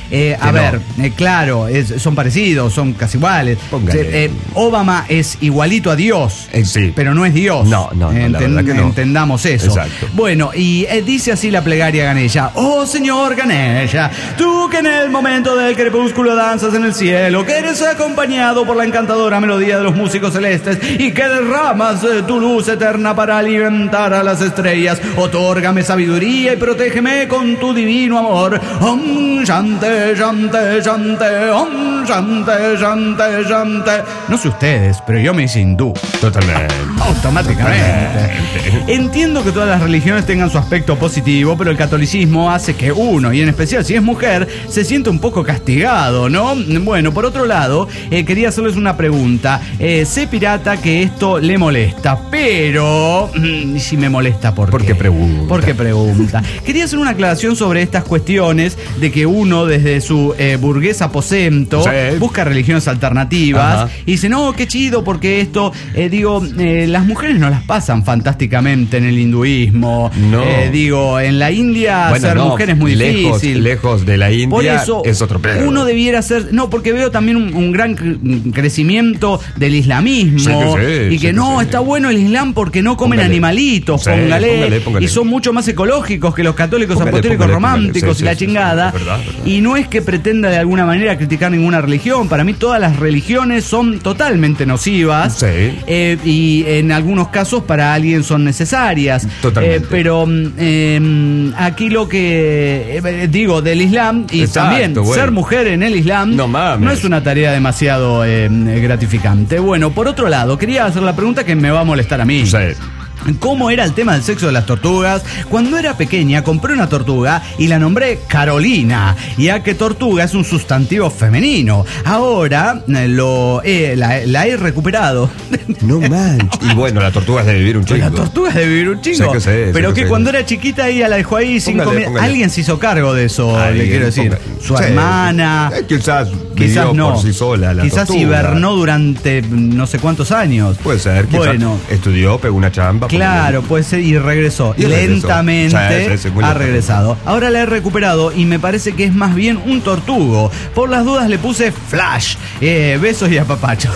Eh, a Que ver, no. eh, claro, es- son parecidos, son casi iguales. Póngale. Eh, Obama es igualito a Dios, Eh, sí. pero no es Dios. No, no, no, la verdad que no. Entendamos eso. Exacto. Bueno, y eh, dice así la plegaria Ganesha. Oh, señor Ganesha, tú que en el momento del crepúsculo danzas en el cielo, que eres acompañado por la encantadora melodía de los músicos celestes y que derramas eh, tu luz eterna para alimentar a las estrellas, otórgame sabiduría y protégeme con tu divino amor. Om Shante, Shante, Shante, Om Shante, Shante, Shante. No sé ustedes, pero yo me hice hindú. Totalmente. Automáticamente. Entiendo que todas las religiones tengan su aspecto positivo, pero el catolicismo hace que uno, y en especial si es mujer, se siente un poco castigado, ¿no? Bueno, por otro lado, eh, quería hacerles una pregunta. Eh, sé, pirata, que esto le molesta, pero... ¿Y si me molesta por qué? ¿Por qué pregunta? ¿Por qué pregunta? Quería hacer una aclaración sobre estas cuestiones de que uno, desde su eh, burgués aposento, Sí. busca religiones alternativas Ajá. y dice, no, qué chido, porque esto, eh, digo, eh, las mujeres no las pasan fantásticamente en el hinduismo. No. Eh, digo, en la India Bueno, ser no, mujer es muy lejos, difícil. Lejos de la India Por eso, es otro pedo. uno debiera ser... No, porque veo también un, un gran cre- crecimiento del islamismo. Sí que sí, y que sí no, que sí. está bueno el islam porque no comen Póngale. animalitos, Sí, póngale, póngale, póngale. Y son mucho más ecológicos que los católicos Póngale, apostólicos póngale, póngale. románticos Sí, y la sí, sí, chingada. sí, es verdad, es verdad. Y no es que pretenda de alguna manera criticar ninguna religión. Para mí todas las religiones son totalmente nocivas. Sí. Eh, y en algunos casos para alguien son necesarias. Totalmente. Eh, pero mm, eh, aquí lo que eh, digo del Islam y Exacto, también bueno. ser mujer en el Islam No mames. no es una tarea demasiado eh, gratificante. Bueno, por otro lado, quería hacer la pregunta que me va a molestar a mí. Sí. ¿Cómo era el tema del sexo de las tortugas? Cuando era pequeña compré una tortuga y la nombré Carolina, ya que tortuga es un sustantivo femenino. Ahora eh, lo he- la, la he recuperado. No manches. Y bueno, la tortuga es de vivir un chingo. La tortuga es de vivir un chingo. Sé que sé, sé pero que que sé. cuando era chiquita ella la dejó ahí sin Póngale, comer. póngale. Alguien se hizo cargo de eso, Alguien, le quiero decir. ponga- Su Sí. hermana. Eh, quizás Quizás vivió no. por sí sola la Quizás tortuga. hibernó durante no sé cuántos años. Puede ser. Quizás Bueno. estudió, pegó una chamba. Claro, puede ser, y regresó. Y regresó. Lentamente Sí, sí, sí, muy ha lento. regresado. Ahora la he recuperado y me parece que es más bien un tortugo. Por las dudas le puse Flash. Eh, besos y apapacho.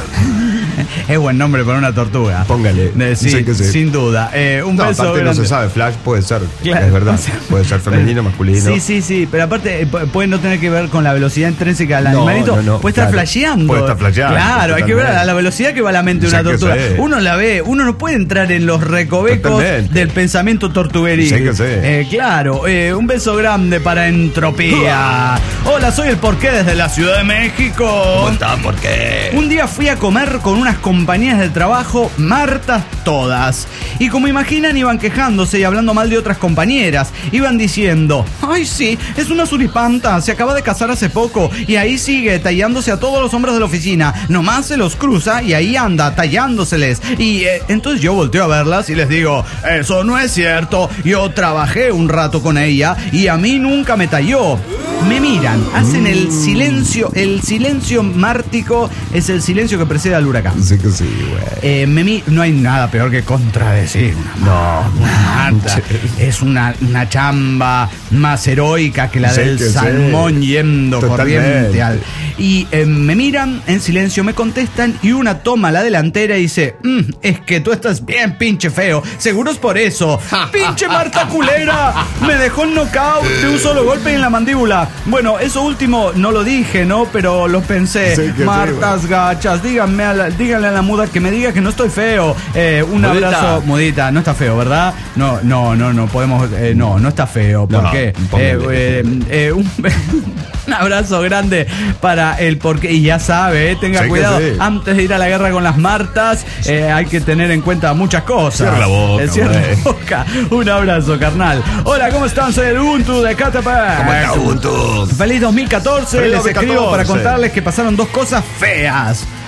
Es buen nombre para una tortuga. Póngale. Eh, sí, Sí que sí. sin duda. Eh, un No, beso aparte no grande. se sabe. Flash puede ser. Claro, Es verdad. o sea, puede ser femenino, masculino. Sí, sí, sí, pero aparte eh, pu- puede no tener que ver con la velocidad intrínseca del No, animalito, no, no, puede estar claro. flasheando. Puede estar flasheando, Claro, hay que ver a totalmente. la velocidad que va la mente de Ya una que tortuga. sé. Uno la ve, uno no puede entrar en los recovecos Totalmente. del pensamiento tortugueril. Ya que sé. Eh, claro, eh, un beso grande para Entropía. Hola, soy el Porqué desde la Ciudad de México. ¿Cómo está? ¿Por qué? Un día fui a comer con unas compañías de trabajo, martas todas. Y como imaginan, iban quejándose y hablando mal de otras compañeras. Iban diciendo, ay sí, es una suripanta, se acaba de casar hace poco y ahí sigue tallándose a todos los hombres de la oficina. Nomás se los cruza y ahí anda tallándoseles. Y eh, entonces yo volteo a verlas y les digo, eso no es cierto, yo trabajé un rato con ella y a mí nunca me talló. Me miran, hacen el silencio, el silencio mártico es el silencio que precede al huracán. Sí que sí, güey. Eh, me mi- no hay nada peor que contradecir una marta. Una marta. Es una, una chamba más heroica que la Sí del que sí. salmón yendo Totalmente. corriente al... Y eh, me miran en silencio, me contestan y una toma la delantera y dice, "Mm, es que tú estás bien pinche feo, seguro es por eso. Pinche Marta culera, me dejó el knockout de un solo golpe en la mandíbula. Bueno, eso último no lo dije, ¿no? Pero lo pensé. Sí que sí, Martas gachas, díganme a la, díganle a la muda que me diga que no estoy feo. Eh, un Mudita. abrazo, mudita, no está feo, ¿verdad? No, no, no, no podemos, eh, no, no está feo. ¿Por No, qué? póngale. Eh, eh, eh, un, un abrazo grande para el porque y ya sabe, eh, tenga Sí que cuidado sí. antes de ir a la guerra con las Martas. eh, hay que tener en cuenta muchas cosas. Cierra la boca, Eh, cierra la güey. boca. Un abrazo, carnal. Hola, ¿cómo están? Soy el Ubuntu de Catepec. ¿Cómo está, Ubuntu? Feliz dos mil catorce. Feliz Les escribo dos mil catorce. para contarles que pasaron dos cosas feas.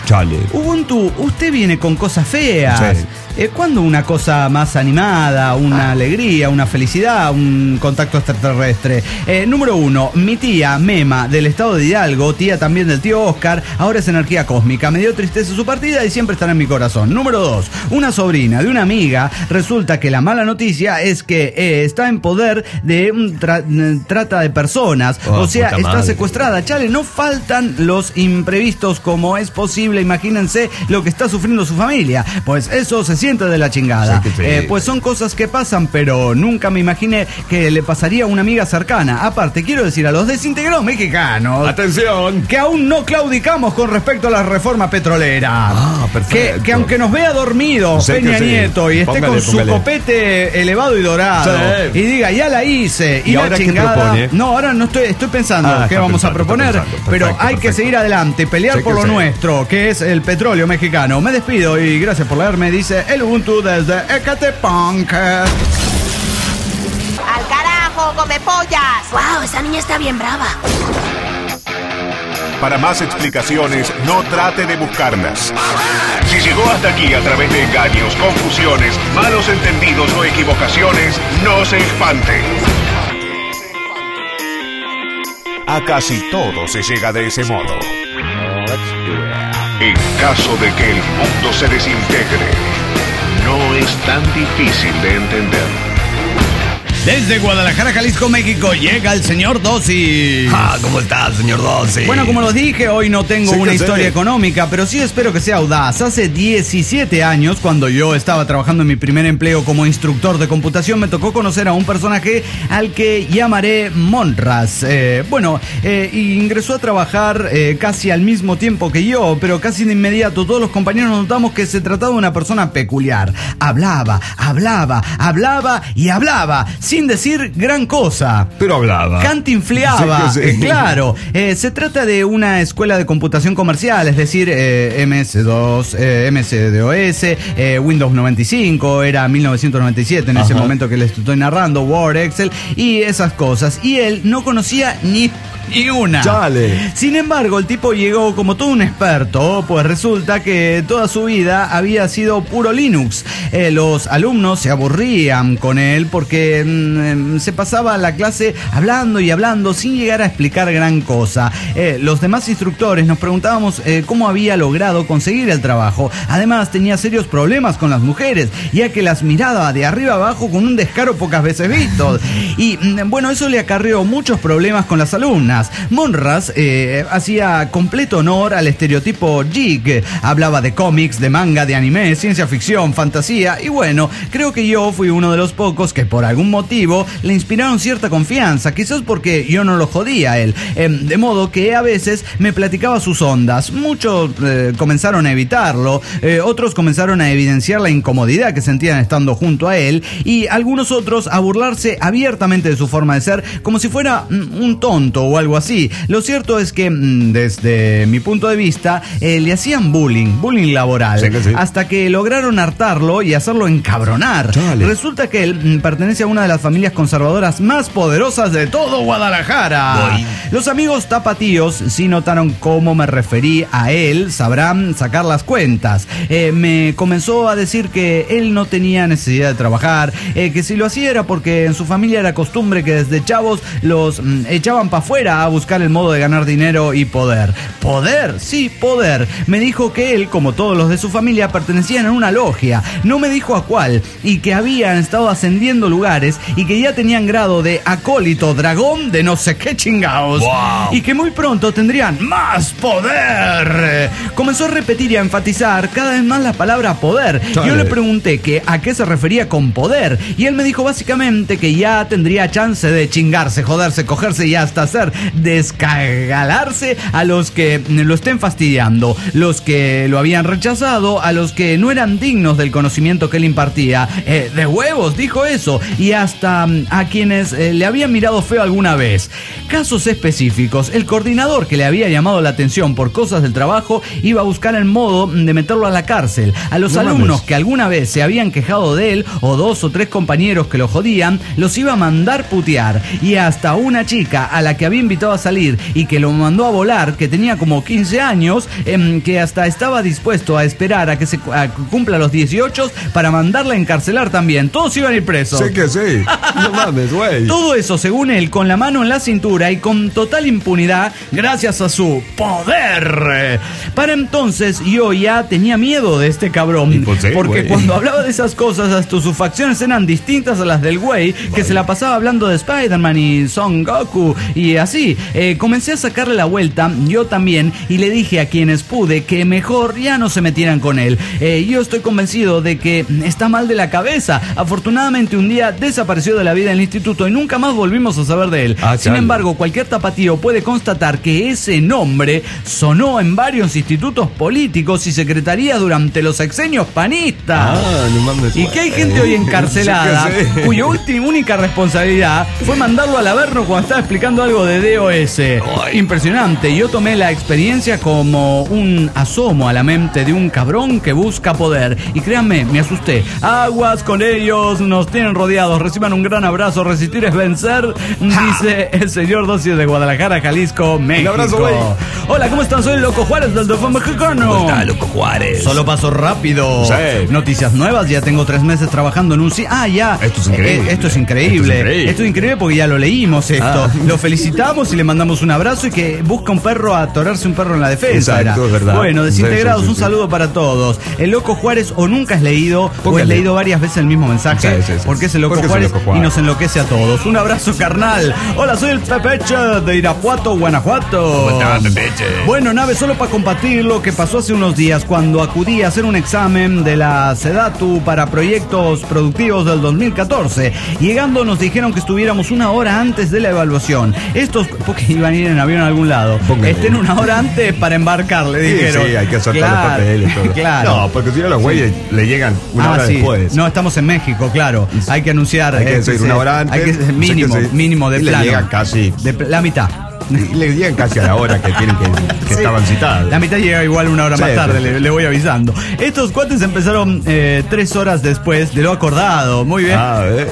Chale. Ubuntu, usted viene con cosas feas. Sí. Eh, ¿Cuándo una cosa más animada, una alegría, una felicidad, un contacto extraterrestre? Eh, número uno, mi tía Mema del estado de Hidalgo, tía también del tío Oscar, ahora es energía cósmica. Me dio tristeza su partida y siempre estará en mi corazón. Número dos, una sobrina de una amiga. Resulta que la mala noticia es que eh, está en poder de un tra trata de personas. Oh, o sea, puta está madre. secuestrada. Chale, no faltan los imprevistos como es posible. Imagínense lo que está sufriendo su familia. Pues eso se siente de la chingada. Sí, sí, Eh, sí. pues son cosas que pasan, pero nunca me imaginé que le pasaría a una amiga cercana. Aparte, quiero decir a los desintegrados mexicanos Atención. que aún no claudicamos con respecto a la reforma petrolera. Ah, perfecto. Que, que aunque nos vea dormido Sé que Peña sí. Nieto y esté Póngale, con su póngale. copete elevado y dorado Sí. y diga, ya la hice, y, ¿Y la ahora qué chingada. propone? No, ahora no estoy, estoy pensando Ah, qué está vamos a pensando, proponer, está pensando. pero Perfecto, hay que perfecto. seguir adelante, pelear Sé por que lo sí. nuestro, que es el petróleo mexicano. Me despido y gracias por leerme, dice el Ubuntu desde Ecatepunk. ¡Al carajo, come pollas! Wow, esa niña está bien brava. Para más explicaciones, no trate de buscarlas. Si llegó hasta aquí a través de engaños, confusiones, malos entendidos o equivocaciones, no se espante. A casi todo se llega de ese modo. En caso de que el mundo se desintegre, no es tan difícil de entender. Desde Guadalajara, Jalisco, México, llega el señor Dossi. Ah, ¿cómo estás, señor Dossi? Bueno, como los dije, hoy no tengo Sí, una que sé. historia económica, pero sí espero que sea audaz. Hace diecisiete años, cuando yo estaba trabajando en mi primer empleo como instructor de computación, me tocó conocer a un personaje al que llamaré Monras. Eh, bueno, eh, ingresó a trabajar eh, casi al mismo tiempo que yo, pero casi de inmediato todos los compañeros notamos que se trataba de una persona peculiar. Hablaba, hablaba, hablaba y hablaba, sin decir gran cosa. Pero hablaba. Cantinfleaba, Sí que sí. eh, claro. Eh, se trata de una escuela de computación comercial, es decir, eh, M S dos, eh, M S D O S, eh, Windows noventa y cinco, era mil novecientos noventa y siete en ese Ajá. momento que les estoy narrando, Word, Excel y esas cosas. Y él no conocía ni... Ni una. Chale. Sin embargo, el tipo llegó como todo un experto, pues resulta que toda su vida había sido puro Linux. Eh, los alumnos se aburrían con él porque mm, se pasaba la clase hablando y hablando sin llegar a explicar gran cosa. Eh, los demás instructores nos preguntábamos eh, cómo había logrado conseguir el trabajo. Además, tenía serios problemas con las mujeres, ya que las miraba de arriba abajo con un descaro pocas veces visto. Y mm, bueno, eso le acarreó muchos problemas con las alumnas. Monras eh, hacía completo honor al estereotipo geek. Hablaba de cómics, de manga, de anime, ciencia ficción, fantasía. Y bueno, creo que yo fui uno de los pocos que por algún motivo le inspiraron cierta confianza. Quizás porque yo no lo jodía a él. Eh, de modo que a veces me platicaba sus ondas. Muchos eh, comenzaron a evitarlo. Eh, otros comenzaron a evidenciar la incomodidad que sentían estando junto a él. Y algunos otros a burlarse abiertamente de su forma de ser, como si fuera mm, un tonto o algo así. Lo cierto es que mm, desde mi punto de vista eh, le hacían bullying, bullying laboral, Sí que sí. hasta que lograron hartarlo y hacerlo encabronar. Chale. Resulta que él mm, pertenece a una de las familias conservadoras más poderosas de todo Guadalajara. Voy. Los amigos tapatíos, si notaron cómo me referí a él, sabrán sacar las cuentas. Eh, me comenzó a decir que él no tenía necesidad de trabajar, eh, que si lo hacía era porque en su familia era costumbre que desde chavos los mm, echaban para afuera a buscar el modo de ganar dinero y poder. ¿Poder? Sí, poder. Me dijo que él, como todos los de su familia, pertenecían a una logia. No me dijo a cuál. Y que habían estado ascendiendo lugares y que ya tenían grado de acólito, dragón, de no sé qué chingaos. Wow. Y que muy pronto tendrían más poder. Comenzó a repetir y a enfatizar cada vez más la palabra poder. Chale. Yo le pregunté que a qué se refería con poder. Y él me dijo básicamente que ya tendría chance de chingarse, joderse, cogerse y hasta hacer descagalarse a los que lo estén fastidiando, los que lo habían rechazado, a los que no eran dignos del conocimiento que él impartía. Eh, de huevos, dijo eso. Y hasta hasta um, a quienes eh, le habían mirado feo alguna vez. Casos específicos, el coordinador que le había llamado la atención por cosas del trabajo iba a buscar el modo de meterlo a la cárcel. A los no alumnos mames. que alguna vez se habían quejado de él, o dos o tres compañeros que lo jodían, los iba a mandar putear. Y hasta una chica a la que había invitado a salir y que lo mandó a volar, que tenía como quince años, eh, que hasta estaba dispuesto a esperar a que se a que cumpla los dieciocho para mandarla a encarcelar también. Todos iban a ir presos. Sí que sí. No mames, güey. Todo eso, según él, con la mano en la cintura y con total impunidad, gracias a su poder. Para entonces yo ya tenía miedo de este cabrón, pues sí, porque güey. cuando hablaba de esas cosas, hasta sus facciones eran distintas a las del güey, que vale. se la pasaba hablando de Spider-Man y Son Goku y así. Eh, comencé a sacarle la vuelta, yo también, y le dije a quienes pude que mejor ya no se metieran con él. Eh, yo estoy convencido de que está mal de la cabeza. Afortunadamente un día desapareció de la vida del instituto y nunca más volvimos a saber de él. Ah, Sin embargo, cualquier tapatío puede constatar que ese nombre sonó en varios institutos políticos y secretarías durante los sexenios panistas. Ah, no mames. Y que hay gente hoy encarcelada sí sí. cuya última, única responsabilidad fue mandarlo al Averno cuando estaba explicando algo de D O S. Ay. Impresionante. Yo tomé la experiencia como un asomo a la mente de un cabrón que busca poder. Y créanme, me asusté. Aguas con ellos, nos tienen rodeados. Reciban un gran abrazo. Resistir es vencer, dice el señor Dosis de Guadalajara, Jalisco, México. Un abrazo, güey. Hola, ¿cómo están? Soy el Loco Juárez del D F mexicano. ¿Cómo está, Loco Juárez? Solo paso rápido. Sí. Noticias nuevas. Ya tengo tres meses trabajando en un... Ah, ya. Esto es increíble. Eh, esto es increíble. Esto es increíble. Esto es increíble porque ya lo leímos esto. Ah. Lo felicitamos y le mandamos un abrazo y que busca un perro a atorarse un perro en la defensa. Exacto, es verdad. Bueno, desintegrados, sí, sí, sí, un saludo sí. para todos. El Loco Juárez o nunca has leído Póngale. o has leído varias veces el mismo mensaje. Sí, sí, sí. Porque es el Loco, Juárez, es el Loco Juárez y nos enloquece a todos. Un abrazo, carnal. Hola, soy el Pepeche de Irapuato, Guanajuato. ¿Cómo estás, Pepeche? Bueno, nave, solo para compartir lo que pasó hace unos días cuando acudí a hacer un examen de la SEDATU para proyectos productivos del dos mil catorce. Llegando nos dijeron que estuviéramos una hora antes de la evaluación. Estos, porque iban a ir en avión a algún lado. Póngale. Estén una hora antes para embarcar, le dijeron. Sí, sí, hay que soltar claro, los papeles y todo. Claro. No, porque si no los güeyes sí. le llegan una ah, hora sí. después. No, estamos en México, claro. Hay que anunciar. Hay que decir eh, una hora antes. Hay que, mínimo, o sea que mínimo de y plano. Le llegan casi. De la mitad. Y le llegan casi a la hora que tienen que, que sí. estaban citados. La mitad llega igual una hora sí, más tarde, sí. le, le voy avisando. Estos cuates empezaron eh, tres horas después de lo acordado. Muy bien. Ah, ¿eh?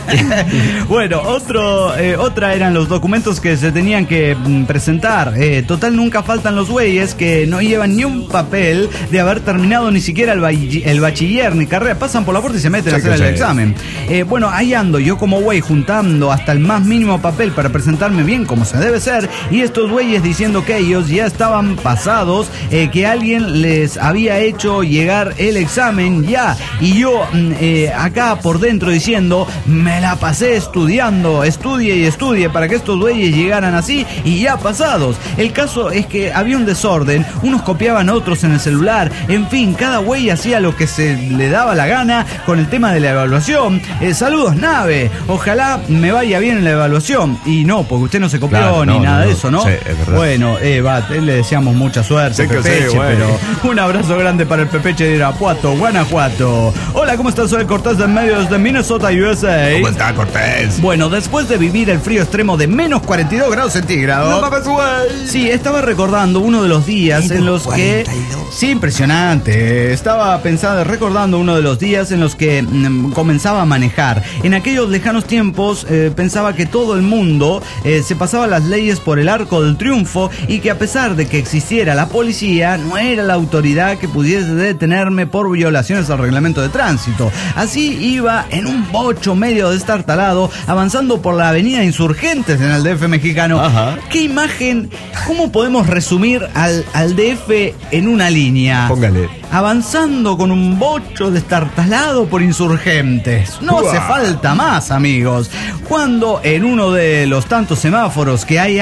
Bueno, otro, eh, otra eran los documentos que se tenían que mm, presentar. Eh, total, nunca faltan los güeyes que no llevan ni un papel de haber terminado ni siquiera el, ba el bachiller ni carrera. Pasan por la puerta y se meten sí, a hacer el sí. examen. Eh, bueno, ahí ando yo como güey juntando hasta el más mínimo papel para presentarme bien como se debe ser. Y estos güeyes diciendo que ellos ya estaban pasados, eh, que alguien les había hecho llegar el examen ya. Y yo eh, acá por dentro diciendo, me la pasé estudiando, estudie y estudie para que estos güeyes llegaran así y ya pasados. El caso es que había un desorden, unos copiaban a otros en el celular, en fin, cada güey hacía lo que se le daba la gana con el tema de la evaluación. Eh, saludos, nave, ojalá me vaya bien en la evaluación. Y no, porque usted no se copió claro, ni no, nada no, de eso, ¿no? Sí, es verdad. Bueno, eh, va, le deseamos mucha suerte, sí, Pepeche, sí, bueno. Pero un abrazo grande para el Pepeche de Irapuato, Guanajuato. Hola, ¿cómo estás? Soy Cortés de Medios de Minnesota, U S A. ¿Cómo está, Cortés? Bueno, después de vivir el frío extremo de menos cuarenta y dos grados centígrados. No mames, güey. Sí, estaba recordando uno de los días en los que... Sí, impresionante. Estaba pensando, recordando uno de los días en los que mm, comenzaba a manejar. En aquellos lejanos tiempos eh, pensaba que todo el mundo eh, se pasaba las leyes por el arco del triunfo y que a pesar de que existiera la policía, no era la autoridad que pudiese detenerme por violaciones al reglamento de tránsito. Así iba en un bocho medio destartalado, avanzando por la avenida Insurgentes en el D F mexicano. Ajá. ¿Qué imagen, cómo podemos resumir al, al D F en una línea? Póngale. Avanzando con un bocho destartalado por Insurgentes. No Uah. hace falta más, amigos. Cuando en uno de los tantos semáforos que hay ahí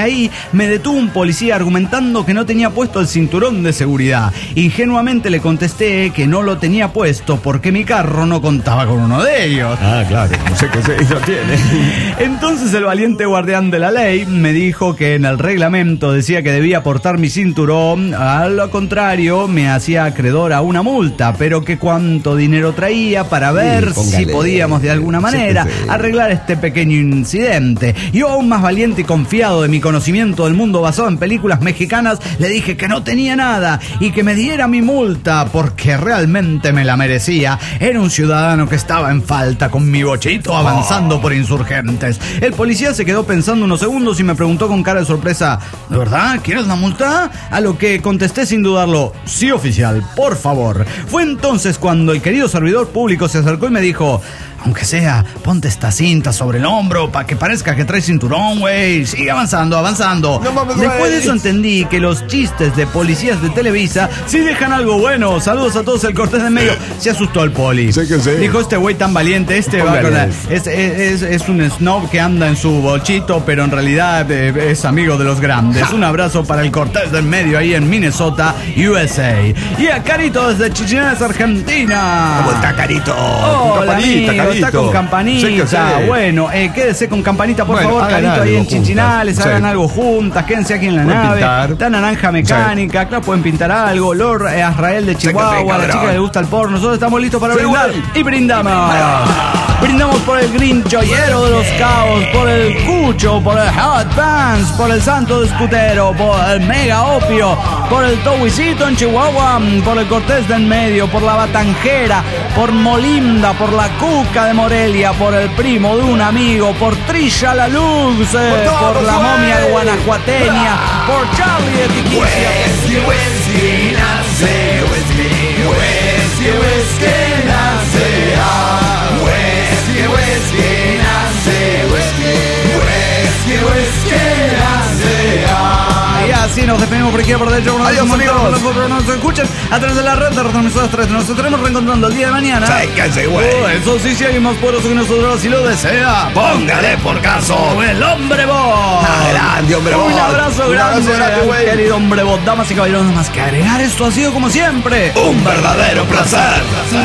me detuvo un policía argumentando que no tenía puesto el cinturón de seguridad. Ingenuamente le contesté que no lo tenía puesto porque mi carro no contaba con uno de ellos. Ah, claro, no sé qué se lo tiene. Entonces el valiente guardián de la ley me dijo que en el reglamento decía que debía portar mi cinturón, a lo contrario me hacía acreedor a una multa, pero que cuánto dinero traía para ver sí, si podíamos de alguna manera sí, sí. arreglar este pequeño incidente. Yo, aún más valiente y confiado de mi conocimiento del mundo basado en películas mexicanas, le dije que no tenía nada y que me diera mi multa porque realmente me la merecía. Era un ciudadano que estaba en falta con mi bochito avanzando oh. por Insurgentes. El policía se quedó pensando unos segundos y me preguntó con cara de sorpresa: ¿de verdad quieres la multa? A lo que contesté sin dudarlo: sí, oficial, por favor. Fue entonces cuando el querido servidor público se acercó y me dijo: aunque sea, ponte esta cinta sobre el hombro para que parezca que traes cinturón, güey. Sigue avanzando, avanzando. No mames, Después wey. de eso entendí que los chistes de policías de Televisa sí dejan algo bueno. Saludos a todos, el Cortés de en medio. Se asustó el poli. Sí que sí. Dijo: este güey tan valiente, este va con la, es, es, es, es un snob que anda en su bolchito, pero en realidad eh, es amigo de los grandes. Un abrazo para el Cortés del medio ahí en Minnesota, U S A. Y a Carito desde Chichines, Argentina. ¿Cómo está, Carito? Oh, con campanita, amigo, está con campanita. Sí, sí. Bueno, eh, quédese con campanita, por bueno, favor, Carito, ahí en Chichinales, juntas. Hagan sí. algo juntas, quédense aquí en la pueden nave. Pintar. Está Naranja Mecánica, sí. claro, pueden pintar algo. Lord eh, Azrael de Chihuahua, a la chica que le gusta el porno. Nosotros estamos listos para sí, brindar. Güey. Y brindamos. Brindamos por el Green Chollero de los Cabos, por el Cucho, por el Hot Pants, por el Santo de Escutero, por el Mega Opio, por el Towisito en Chihuahua, por el Cortés de en medio, por la Batanjera, por Molinda, por la Cuca de Morelia, por el primo de un amigo, por Trisha La Luz, eh, por, por la momia guanajuateña, por Charlie de Tiquicia. Whisky, whisky, nace, whisky, whisky, whisky, nace, ah, whisky, whisky, nace, whisky, whisky, whisky, nace, ah. Y así nos despedimos por aquí, por dentro. Adiós, amigos. Nosotros nos escuchan a través de la red de retransmisoras tres. Nos estaremos reencontrando el día de mañana. Sáquense, güey. Oh, eso sí, si alguien más poderoso que nosotros, si lo desea, póngale por caso. El hombre bot. Grande, hombre bot. Un abrazo Un grande, abrazo grande, güey. Querido hombre bot. Damas y caballeros, nada más que agregar. Esto ha sido, como siempre, un verdadero placer.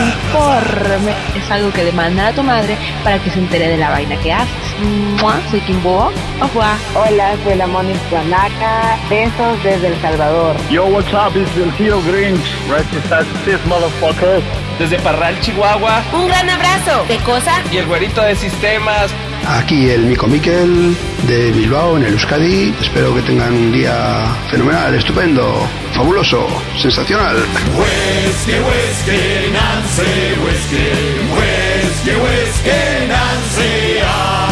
Informe es algo que le mandan a tu madre para que se entere de la vaina que haces. Mua, soy Kimbo. Hola, soy la Moni Guanaca. Besos desde El Salvador. Yo, what's up? It's el Hero Grinch. Right, this motherfucker. Desde Parral, Chihuahua. Un gran abrazo. ¿De cosa? Y el güerito de sistemas. Aquí el Mico Miquel de Bilbao, en el Euskadi. Espero que tengan un día fenomenal, estupendo, fabuloso, sensacional. Whisky, whisky, Nancy, whisky, whisky, whisky, Nancy. Ah.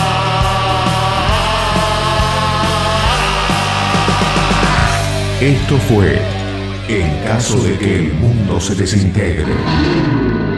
Esto fue En caso de que el mundo se desintegre.